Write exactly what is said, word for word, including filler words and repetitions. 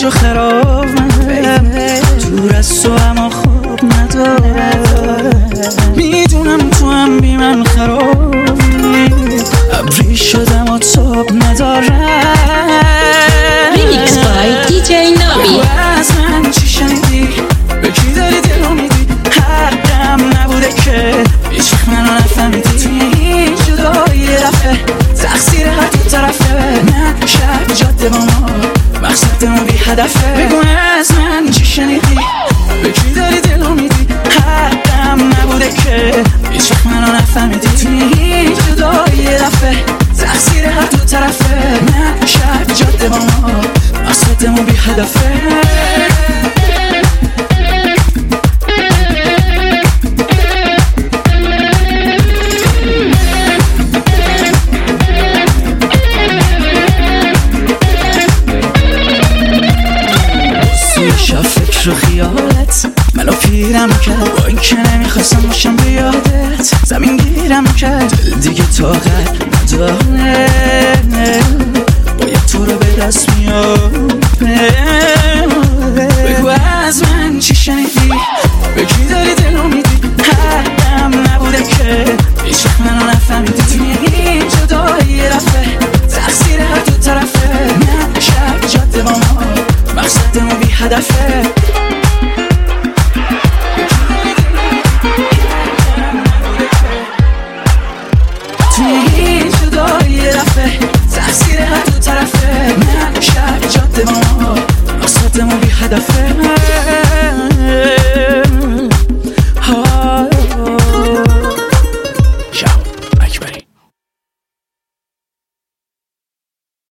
جو خراب من دور از تو اما خواب ندارم. میدونم تو هم بی من خرابی، ابری شدم و تاب ندارم. ریمیکس بای دی جی نامی. از من چی شنیدی؟ به کی داری دلو میدی؟ حقم نبوده که هیچ منو نفهمیدی. توی این جدایی یه دفعه تقصیر هر دو طرفه. من شب جاده با ما مقصدمون بی هدفه. بگو از من چی شنیدی؟ به کی داری دلو میدی؟ حقم نبوده که هیچ منو نفهمیدی. توی این جدایی یه دفعه تقصیر هر دو طرفه. من شب جاده با ما مقصدمون بی هدفه. شب فکر و خیالت منو پیرم کرد، با این که نمیخواستم باشم به یادت. زمین گیرم کرد، دل دیگه طاقت نداره، باید تو رو به دست میاره. بگو از من چی شنیدی؟ به کی